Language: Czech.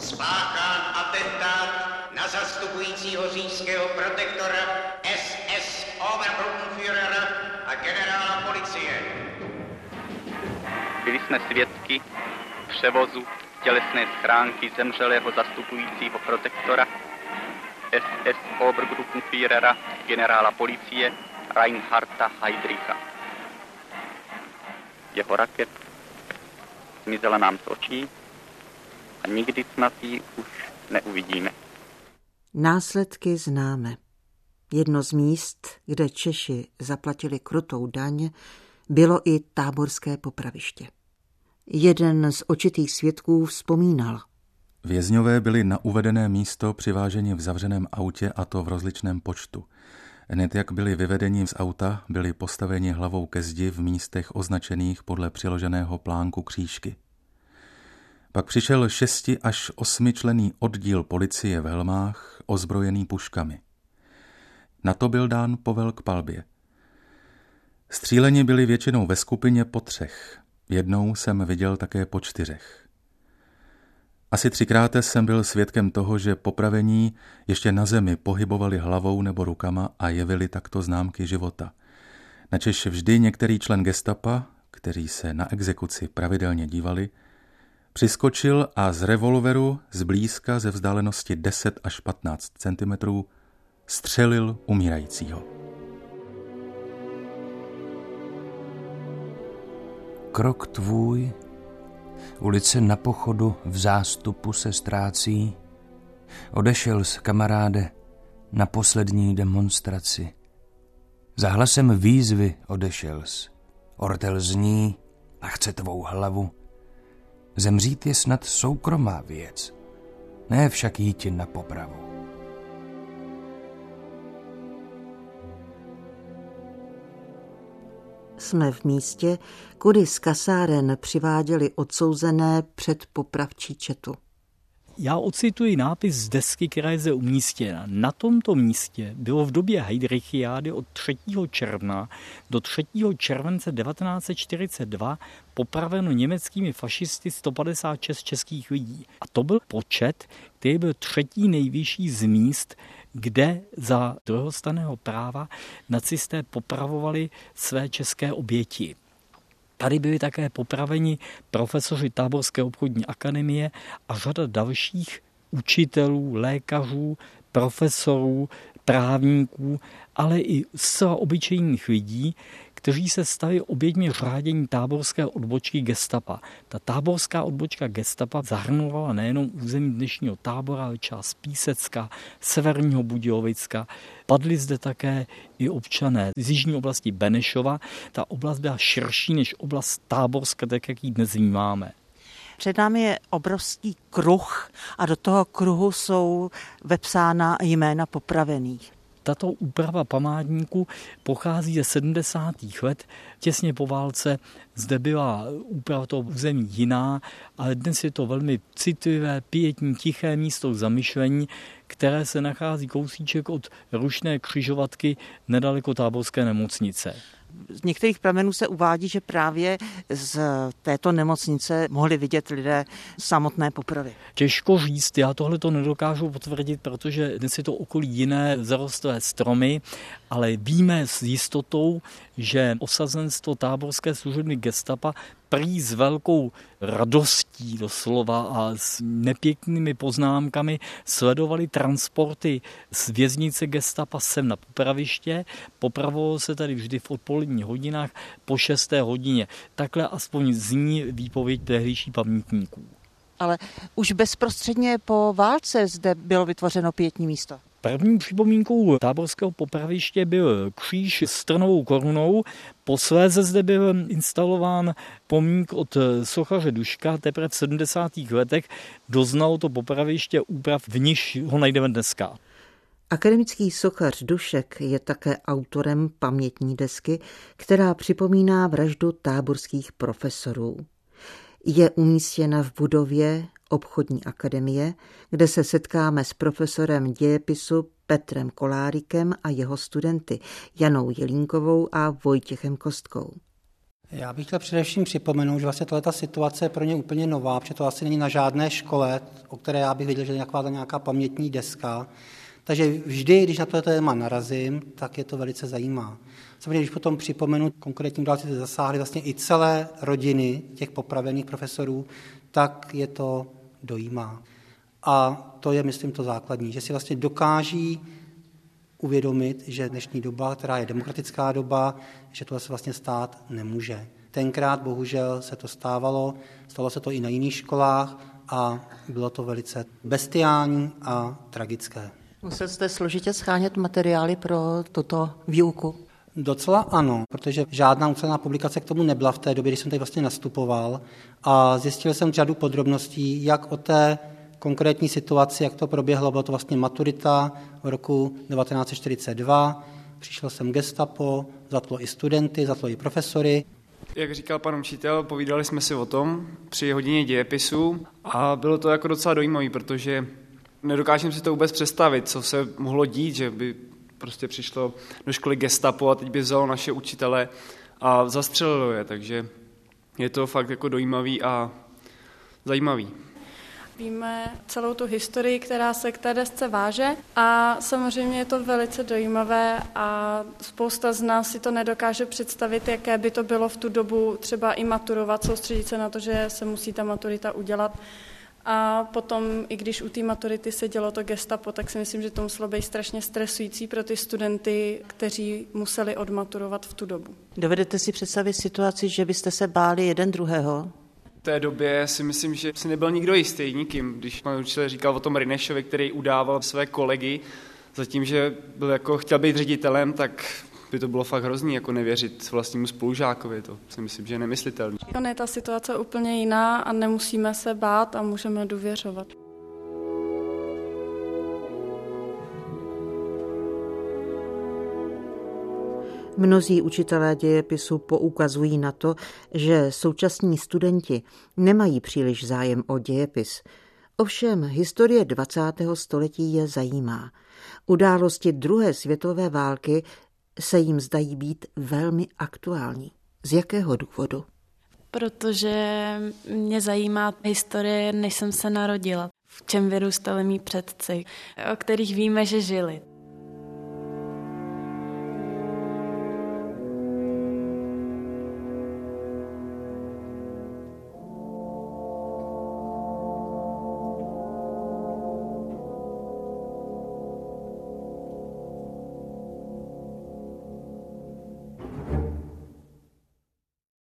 spáchán atentát na zastupujícího říšského protektora SS Obergruppenführera a generála policie. Byli jsme svědky převozu tělesné schránky zemřelého zastupujícího protektora SS Obergruppenführera generála policie Reinharda Heydricha. Jeho raket zmizela nám z očí a nikdy snad ji už neuvidíme. Následky známe. Jedno z míst, kde Češi zaplatili krutou daň, bylo i táborské popraviště. Jeden z očitých svědků vzpomínal. Vězňové byli na uvedené místo přiváženi v zavřeném autě, a to v rozličném počtu. Hned jak byli vyvedeni z auta, byli postaveni hlavou ke zdi v místech označených podle přiloženého plánku křížky. Pak přišel 6 až 8 členný oddíl policie v helmách, ozbrojený puškami. Na to byl dán povel k palbě. Stříleni byli většinou ve skupině po 3. Jednou jsem viděl také po 4. Asi 3krát jsem byl svědkem toho, že popravení ještě na zemi pohybovali hlavou nebo rukama a jevili takto známky života. Načež vždy některý člen gestapa, kteří se na exekuci pravidelně dívali, přiskočil a z revolveru zblízka ze vzdálenosti 10 až 15 cm střelil umírajícího. Krok tvůj, ulice na pochodu v zástupu se ztrácí, odešel s kamaráde na poslední demonstraci. Za hlasem výzvy odešels, ortel zní a chce tvou hlavu. Zemřít je snad soukromá věc, ne však jít na popravu. Jsme v místě, kudy z kasáren přiváděli odsouzené před popravčí četu. Já ocituji nápis z desky, která je zde umístěna. Na tomto místě bylo v době Heydrichiády od 3. června do 3. července 1942 popraveno německými fašisty 156 českých lidí. A to byl počet, který byl 3. nejvyšší z míst, kde za druhostanného práva nacisté popravovali své české oběti. Tady byli také popraveni profesoři Táborské obchodní akademie a řada dalších učitelů, lékařů, profesorů, právníků, ale i zcela obyčejných lidí, kteří se stali oběťmi řádění táborské odbočky gestapa. Ta táborská odbočka gestapa zahrnovala nejenom území dnešního Tábora, ale část Písecka, severního Budějovicka. Padli zde také i občané z jižní oblasti Benešova. Ta oblast byla širší než oblast Táborska, tak jak ji dnes vnímáme. Před námi je obrovský kruh a do toho kruhu jsou vepsána jména popravených. Tato úprava památníku pochází ze 70. let. Těsně po válce zde byla úprava toho území jiná, ale dnes je to velmi citlivé, pietní, tiché místo k zamyšlení, které se nachází kousíček od rušné křižovatky nedaleko Táborské nemocnice. Z některých pramenů se uvádí, že právě z této nemocnice mohli vidět lidé samotné popravy. Těžko říct, já tohle to nedokážu potvrdit, protože dnes je to okolí jiné zarostlé stromy, ale víme s jistotou, že osazenstvo táborské služebny gestapa prý s velkou radostí doslova a s nepěknými poznámkami sledovali transporty z věznice gestapa sem na popraviště. Popravovalo se tady vždy v odpoledních hodinách po 6. hodině. Takhle aspoň zní výpověď tehdejších pamětníků. Ale už bezprostředně po válce zde bylo vytvořeno pietní místo. První připomínkou táborského popraviště byl kříž s trnovou korunou, posléze zde byl instalován pomník od sochaře Duška, teprve v 70. letech doznalo to popraviště úprav, v níž ho najdeme dneska. Akademický sochař Dušek je také autorem pamětní desky, která připomíná vraždu táborských profesorů. Je umístěna v budově obchodní akademie, kde se setkáme s profesorem dějepisu Petrem Kolárikem a jeho studenty Janou Jelínkovou a Vojtěchem Kostkou. Já bych chtěl především připomenout, že vlastně tato situace je pro ně úplně nová, protože to asi není na žádné škole, o které já bych věděl, že je nějaká pamětní deska. Takže vždy, když na to téma narazím, tak je to velice zajímá. Samozřejmě, když potom připomenu konkrétní události, které zasáhly vlastně i celé rodiny těch popravených profesorů, tak je to dojímá. A to je, myslím, to základní, že si vlastně dokáží uvědomit, že dnešní doba, která je demokratická doba, že tohle se vlastně stát nemůže. Tenkrát bohužel se to stalo se to i na jiných školách a bylo to velice bestiální a tragické. Musel jste složitě shánět materiály pro tuto výuku? Docela ano, protože žádná ucelená publikace k tomu nebyla v té době, když jsem tady vlastně nastupoval a zjistil jsem řadu podrobností, jak o té konkrétní situaci, jak to proběhlo. Byla to vlastně maturita v roku 1942, přišel jsem gestapo, zatlo i studenty, zatlo i profesory. Jak říkal pan učitel, povídali jsme si o tom při hodině dějepisu a bylo to jako docela dojímavé, protože nedokážeme si to vůbec představit, co se mohlo dít, že by prostě přišlo do školy gestapo a teď by vzalo naše učitele a zastřelilo je, takže je to fakt jako dojímavý a zajímavý. Víme celou tu historii, která se k té desce váže a samozřejmě je to velice dojímavé a spousta z nás si to nedokáže představit, jaké by to bylo v tu dobu třeba i maturovat, soustředit se na to, že se musí ta maturita udělat. A potom, i když u té maturity se dělo to gestapo, tak si myslím, že to muselo být strašně stresující pro ty studenty, kteří museli odmaturovat v tu dobu. Dovedete si představit situaci, že byste se báli jeden druhého? V té době si myslím, že si nebyl nikdo jistý nikým, když pan učitel říkal o tom Rynešovi, který udával své kolegy, zatím, že byl jako, chtěl být ředitelem, tak by to bylo fakt hrozný, jako nevěřit vlastnímu spolužákovi, to si myslím, že je nemyslitelné. Je ta situace úplně jiná a nemusíme se bát a můžeme důvěřovat. Mnozí učitelé dějepisu poukazují na to, že současní studenti nemají příliš zájem o dějepis. Ovšem historie 20. století je zajímá. Události druhé světové války se jim zdají být velmi aktuální. Z jakého důvodu? Protože mě zajímá historie, než jsem se narodila. V čem vyrůstali mí předci, o kterých víme, že žili.